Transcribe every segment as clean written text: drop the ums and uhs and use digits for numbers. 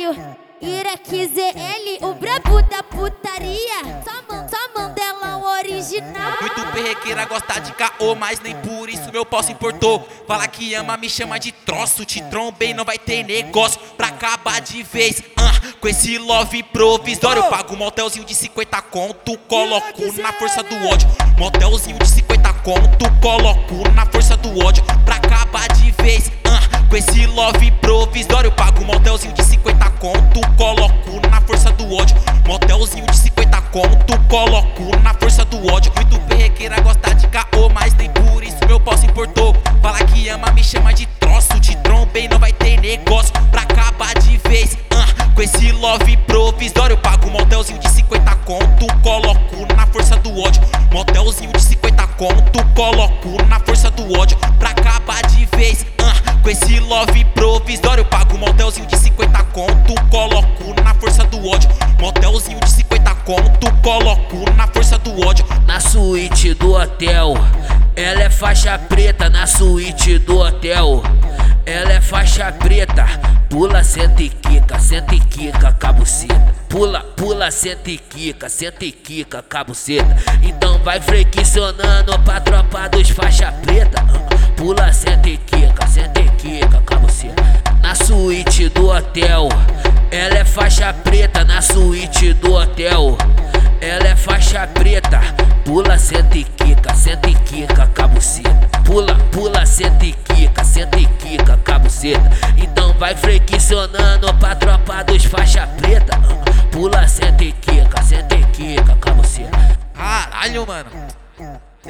caralho. Iraque ZL, o brabo da putaria. Só mão dela o original. Muito perrequeira gosta de caô, mas nem por isso meu pau se importou. Fala que ama, me chama de troço. Te trombei, não vai ter negócio pra acabar de vez. Com esse love provisório, eu pago um motelzinho de 50 conto, coloco na força do ódio. Motelzinho de 50 conto, coloco na força do ódio pra acabar de vez. Com esse love provisório, eu pago um motelzinho de 50 conto, coloco na força do ódio. Motelzinho de 50 conto, coloco na força do ódio. Muito perrequeira gosta de caô, mas nem por isso meu pau se importou. Fala que ama, me chama de troço. Te trombei, não vai ter negócio pra acabar de vez. Com esse love provisório, eu pago um motelzinho de 50 conto, coloco na força do ódio. Motelzinho de 50 conto, coloco na força do ódio pra acabar de vez. Com esse love provisório, eu pago um motelzinho de 50 conto, coloco na força do ódio. Motelzinho de 50 conto, coloco na força do ódio. Na suíte do hotel, ela é faixa preta. Na suíte do hotel, ela é faixa preta. Pula, senta e quica, cabuceta. Pula, senta e quica, cabuceta. Então vai flexionando pra tropa dos faixa preta. Pula, senta e quica, cabuceta. Na suíte do hotel, ela é faixa preta. Na suíte do hotel, ela é faixa preta. Pula, senta e quica, cabuceta. Pula, senta e quica, cabuceta. Então vai flexionando pra tropa dos faixa preta. Pula, senta e quica, cabuceta. Caralho, mano. Cê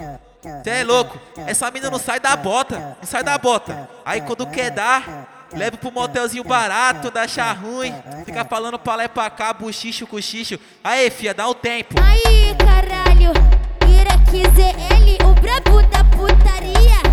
é louco. Essa mina não sai da bota. Não sai da bota. Aí quando quer dar, leva pro motelzinho barato, dá chá ruim. Fica falando pra lá e pra cá, buchicho, cochicho. Aê, fia, dá um tempo. Aí, caralho. Iraque ZL, o brabo da putaria.